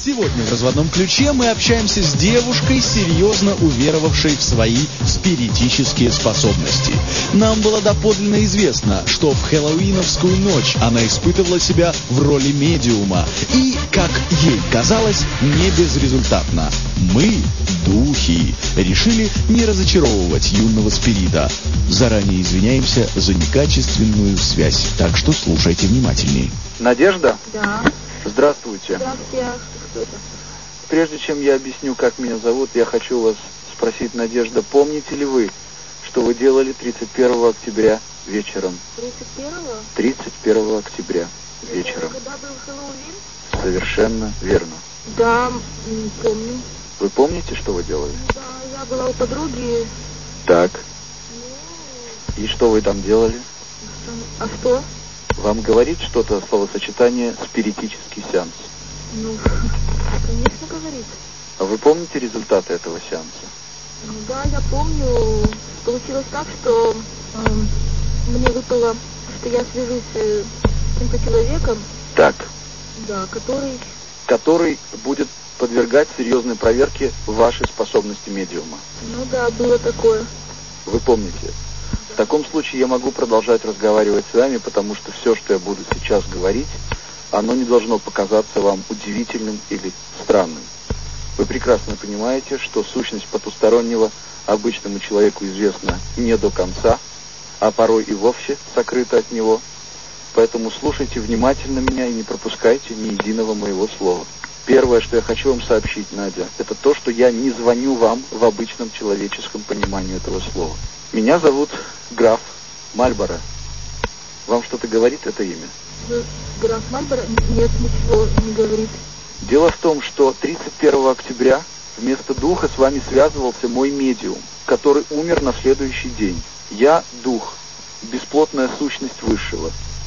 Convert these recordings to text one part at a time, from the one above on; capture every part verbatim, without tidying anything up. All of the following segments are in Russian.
Сегодня в «Разводном ключе» мы общаемся с девушкой, серьезно уверовавшей в свои спиритические способности. Нам было доподлинно известно, что в хэллоуиновскую ночь она испытывала себя в роли медиума. И, как ей казалось, не безрезультатно. Мы, духи, решили не разочаровывать юного спирита. Заранее извиняемся за некачественную связь, так что слушайте внимательней. Надежда? Да. Здравствуйте. Здравствуйте. Прежде чем я объясню, как меня зовут, я хочу вас спросить, Надежда, помните ли вы, что вы делали тридцать первого октября вечером? тридцать первого? тридцать первого октября вечером. Это когда был Хэллоуин? Совершенно верно. Да, м, помню. Вы помните, что вы делали? Да, я была у подруги. Так. Ну, И что вы там делали? а что? Вам говорит что-то словосочетание «спиритический сеанс»? Ну, конечно, говорит. А вы помните результаты этого сеанса? Ну, да, я помню. Получилось так, что эм, мне выпало, что я свяжусь э, с каким-то человеком. Так. Да, который... Который будет подвергать серьезной проверке вашей способности медиума. Ну да, было такое. Вы помните? В таком случае я могу продолжать разговаривать с вами, потому что все, что я буду сейчас говорить, оно не должно показаться вам удивительным или странным. Вы прекрасно понимаете, что сущность потустороннего обычному человеку известна не до конца, а порой и вовсе сокрыта от него. Поэтому слушайте внимательно меня и не пропускайте ни единого моего слова. Первое, что я хочу вам сообщить, Надя, это то, что я не звоню вам в обычном человеческом понимании этого слова. Меня зовут граф Мальборо. Вам что-то говорит это имя? Граф Мальборо? Нет, ничего не говорит. Дело в том, что тридцать первого октября вместо духа с вами связывался мой медиум, который умер на следующий день. Я дух, бесплотная сущность высшего.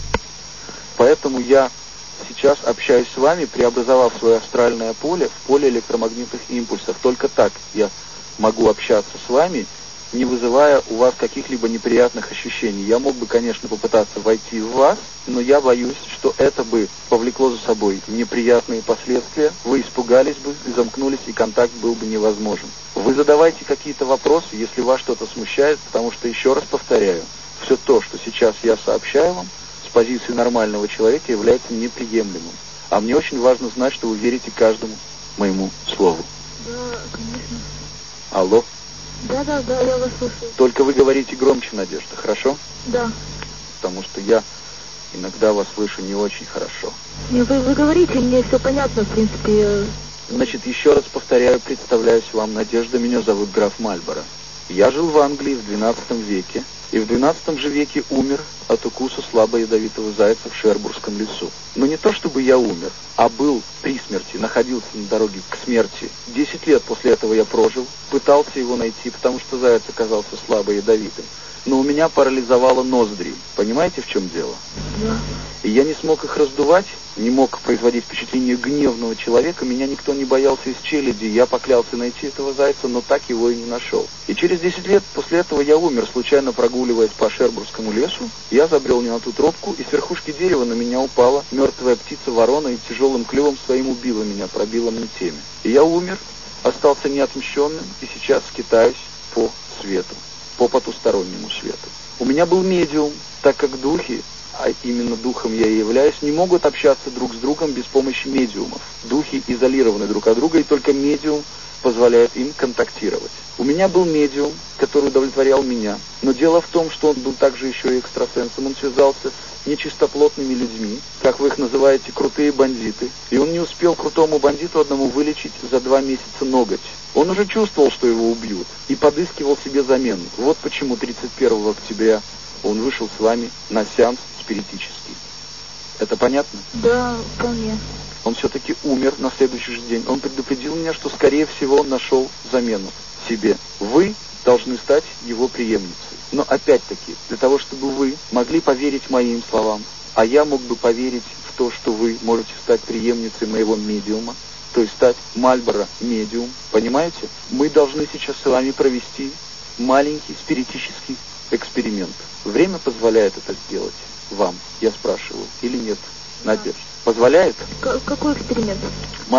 Поэтому я сейчас общаюсь с вами, преобразовав свое астральное поле в поле электромагнитных импульсов. Только так я могу общаться с вами, не вызывая у вас каких-либо неприятных ощущений. Я мог бы, конечно, попытаться войти в вас, но я боюсь, что это бы повлекло за собой неприятные последствия, вы испугались бы, замкнулись, и контакт был бы невозможен. Вы задавайте какие-то вопросы, если вас что-то смущает, потому что, еще раз повторяю, все то, что сейчас я сообщаю вам, с позиции нормального человека является неприемлемым. А мне очень важно знать, что вы верите каждому моему слову. Да, конечно. Алло? Да, да, да, я вас слушаю. Только вы говорите громче, Надежда, хорошо? Да. Потому что я иногда вас слышу не очень хорошо. Не, вы, вы говорите, мне все понятно, в принципе. Значит, еще раз повторяю, представляюсь вам, Надежда, меня зовут граф Мальборо. Я жил в Англии в двенадцатом веке, и в двенадцатом же веке умер от укуса слабоядовитого зайца в Шербургском лесу. Но не то, чтобы я умер, а был при смерти, находился на дороге к смерти. Десять лет после этого я прожил, пытался его найти, потому что заяц оказался слабоядовитым. Но у меня парализовало ноздри. Понимаете, в чем дело? Да. И я не смог их раздувать, не мог производить впечатление гневного человека, меня никто не боялся из челяди, я поклялся найти этого зайца, но так его и не нашел. И через десять лет после этого я умер, случайно прогуливаясь по Шербургскому лесу, я забрел не на ту тропку, и с верхушки дерева на меня упала мертвая птица-ворона и тяжелым клювом своим убила меня, пробила мне темя. И я умер, остался неотмщенным, и сейчас скитаюсь по свету, по потустороннему свету. У меня был медиум, так как духи, а именно духом я и являюсь, не могут общаться друг с другом без помощи медиумов. Духи изолированы друг от друга, и только медиум позволяет им контактировать. У меня был медиум, который удовлетворял меня, но дело в том, что он был также еще и экстрасенсом. Он связался с нечистоплотными людьми, как вы их называете, крутые бандиты, и он не успел крутому бандиту одному вылечить за два месяца ноготь. Он уже чувствовал, что его убьют, и подыскивал себе замену. Вот почему тридцать первого октября он вышел с вами на сеанс спиритический. Это понятно? Да, вполне. Он все-таки умер на следующий же день. Он предупредил меня, что, скорее всего, он нашел замену себе. Вы должны стать его преемницей. Но, опять-таки, для того, чтобы вы могли поверить моим словам, а я мог бы поверить в то, что вы можете стать преемницей моего медиума, то есть стать Мальборо медиум, понимаете? Мы должны сейчас с вами провести маленький спиритический эксперимент. Время позволяет это сделать вам, я спрашиваю, или нет, Надежда? Позволяет? К- какой эксперимент? Маленький эксперимент.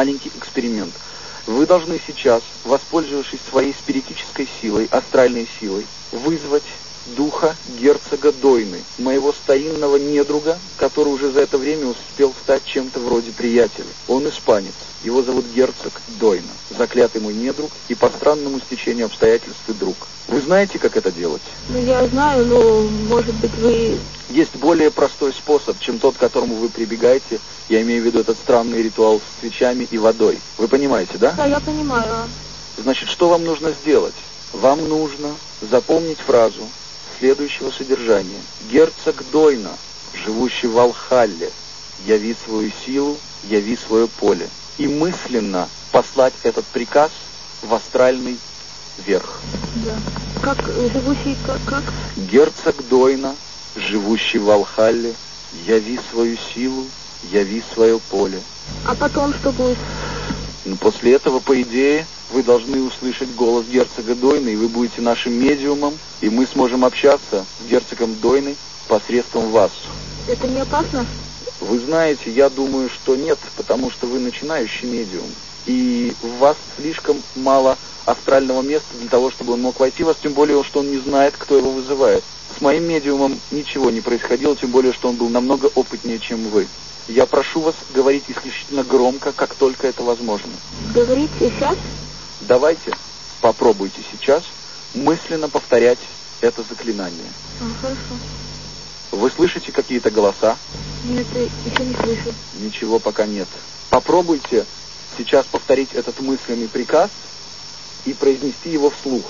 эксперимент. Вы должны сейчас, воспользовавшись своей спиритической силой, астральной силой, вызвать духа герцога Дойны, моего старинного недруга, который уже за это время успел стать чем-то вроде приятеля. Он испанец. Его зовут герцог Дойна, заклятый мой недруг и по странному стечению обстоятельств и друг. Вы знаете, как это делать? Ну, я знаю, но, может быть, вы... Есть более простой способ, чем тот, к которому вы прибегаете. Я имею в виду этот странный ритуал с свечами и водой. Вы понимаете, да? Да, я понимаю. Значит, что вам нужно сделать? Вам нужно запомнить фразу следующего содержания. Герцог Дойна, живущий в Валхалле, яви свою силу, яви свое поле. И мысленно послать этот приказ в астральный верх. Да. Как живущий, как, как? Герцог Дойна, живущий в Валхалле, яви свою силу, яви свое поле. А потом что будет? Но после этого, по идее, вы должны услышать голос герцога Дойны, и вы будете нашим медиумом, и мы сможем общаться с герцогом Дойны посредством вас. Это не опасно? Вы знаете, я думаю, что нет, потому что вы начинающий медиум. И у вас слишком мало астрального места для того, чтобы он мог войти в вас, тем более, что он не знает, кто его вызывает. С моим медиумом ничего не происходило, тем более, что он был намного опытнее, чем вы. Я прошу вас говорить исключительно громко, как только это возможно. Говорить сейчас? Давайте, попробуйте сейчас мысленно повторять это заклинание. А, хорошо. Вы слышите какие-то голоса? Нет, еще не слышу. Ничего пока нет. Попробуйте сейчас повторить этот мысленный приказ и произнести его вслух.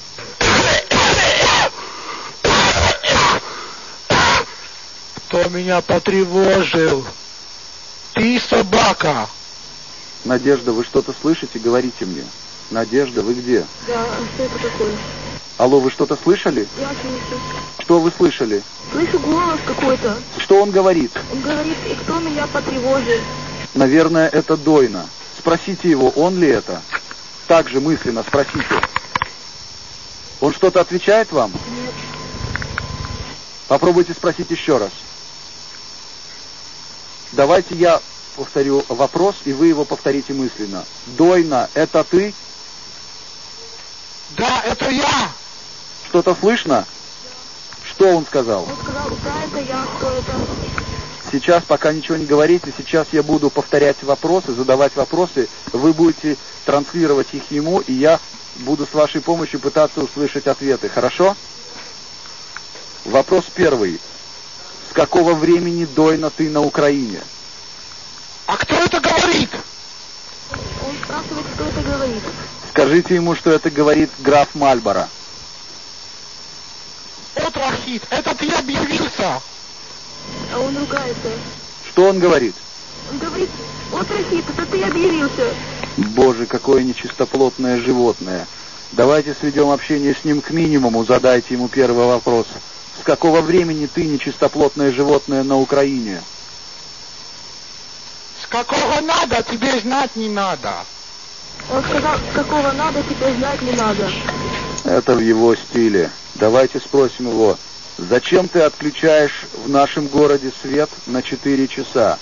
Кто меня потревожил? Ты собака! Надежда, вы что-то слышите? Говорите мне. Надежда, вы где? Да, а что это такое? Алло, вы что-то слышали? Я слышу. Что вы слышали? Слышу голос какой-то. Что он говорит? Он говорит, и кто меня потревожил? Наверное, это Дойна. Спросите его, он ли это? Также мысленно спросите. Он что-то отвечает вам? Нет. Попробуйте спросить еще раз. Давайте я повторю вопрос, и вы его повторите мысленно. Дойна, это ты? Да, это я! Что-то слышно? Что он сказал? Он сказал, да, это я, кто это? Сейчас пока ничего не говорите, сейчас я буду повторять вопросы, задавать вопросы, вы будете транслировать их ему, и я буду с вашей помощью пытаться услышать ответы, хорошо? Вопрос первый. С какого времени, Дойна, ты на Украине? А кто это говорит? Он спрашивает, кто это говорит. Скажите ему, что это говорит граф Мальборо. Отрахит, это ты объявился! А он ругается. Что он говорит? Он говорит, вот Рахит, это ты объявился. Боже, какое нечистоплотное животное. Давайте сведем общение с ним к минимуму, задайте ему первый вопрос. С какого времени ты, нечистоплотное животное, на Украине? С какого надо, тебе знать не надо. Он сказал, с какого надо, тебе знать не надо. Это в его стиле. Давайте спросим его, зачем ты отключаешь в нашем городе свет на четыре часа?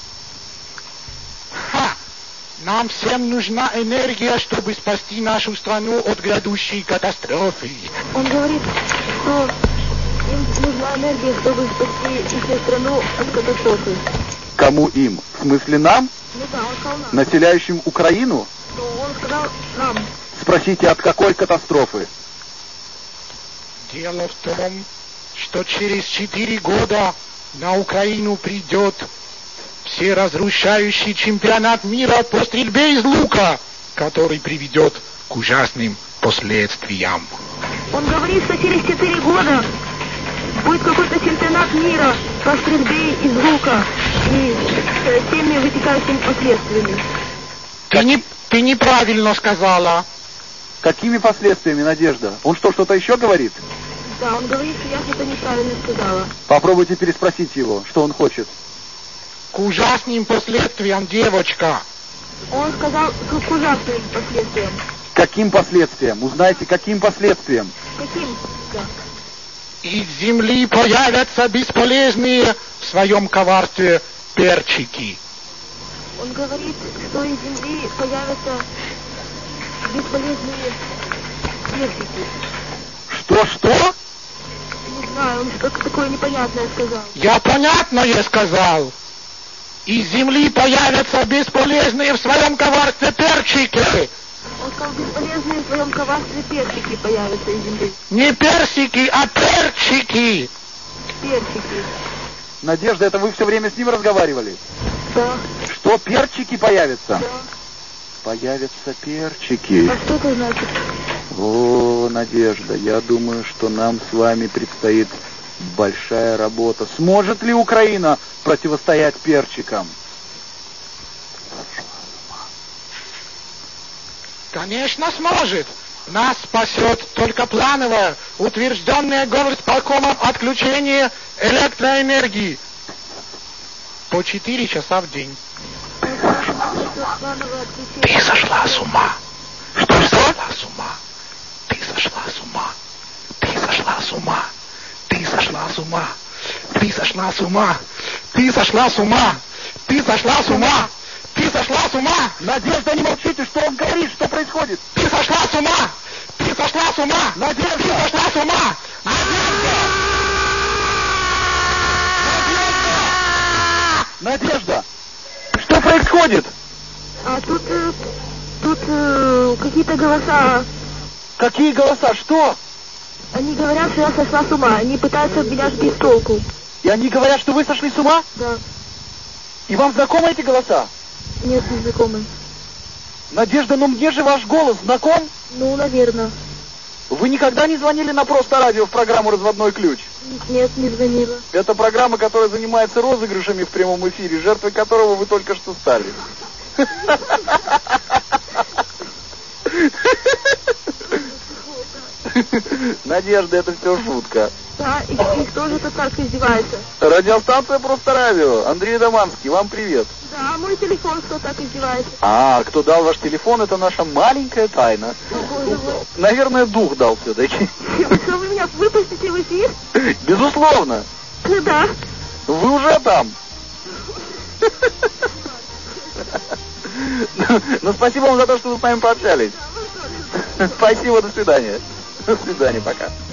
Ха! Нам всем нужна энергия, чтобы спасти нашу страну от грядущей катастрофы. Он говорит, что им нужна энергия, чтобы спасти их страну от катастрофы. Кому им? В смысле нам? Ну да, он сказал нам. Населяющим Украину? Но он сказал нам. Спросите, от какой катастрофы? Дело в том, что через четыре года на Украину придет всеразрушающий чемпионат мира по стрельбе из лука, который приведет к ужасным последствиям. Он говорит, что через четыре года будет какой-то чемпионат мира по стрельбе из лука и с теми вытекающими последствиями. Ты, не, ты неправильно сказала. Какими последствиями, Надежда? Он что, что-то еще говорит? Да, он говорит, что я что-то неправильно сказала. Попробуйте переспросить его, что он хочет. К ужасным последствиям, девочка. Он сказал, к, к ужасным последствиям. Каким последствиям? Узнайте, каким последствиям? Каким? Да. Из земли появятся бесполезные в своем коварстве перчики. Он говорит, что из земли появятся бесполезные персики. Что-что? Не знаю, он что-то такое непонятное сказал. Я понятное сказал. Из земли появятся бесполезные в своем коварстве перчики. Он сказал, бесполезные в своем коварстве персики появятся из земли. Не персики, а перчики. Персики. Надежда, это вы все время с ним разговаривали? Да. Что, перчики появятся? Да. Появятся перчики. А что это значит? О, Надежда, я думаю, что нам с вами предстоит большая работа. Сможет ли Украина противостоять перчикам? Конечно, сможет. Нас спасет только плановое, утвержденное горосполкомом отключение электроэнергии по четыре часа в день. Ты сошла с ума. Что сошла с ума? Ты сошла с ума. Ты сошла с ума. Ты сошла с ума. Ты сошла с ума. Ты сошла с ума. Ты сошла с ума. Ты сошла с ума. Надежда, не молчите, что он говорит, что происходит? Ты сошла с ума. Ты сошла с ума. Надежда! Ты сошла с ума. Надежда! Что происходит? А тут, э, тут э, какие-то голоса. Какие голоса? Что? Они говорят, что я сошла с ума. Они пытаются меня сбить с толку. И они говорят, что вы сошли с ума? Да. И вам знакомы эти голоса? Нет, не знакомый. Надежда, ну мне же ваш голос знаком? Ну, наверное. Вы никогда не звонили на Просто радио в программу «Разводной ключ»? Нет, не звонила. Это программа, которая занимается розыгрышами в прямом эфире, жертвой которого вы только что стали. Надежда, это все шутка. Да, и, и кто же это так издевается? Радиостанция «Просто радио». Андрей Доманский, вам привет. Да, мой телефон кто так издевается. А, кто дал ваш телефон, это наша маленькая тайна. Боже мой. Наверное, дух дал все-таки. Что вы меня выпустите в эфир? Безусловно. Да. Вы уже там. Ну, спасибо вам за то, что вы с нами пообщались. Спасибо, до свидания. До свидания, пока.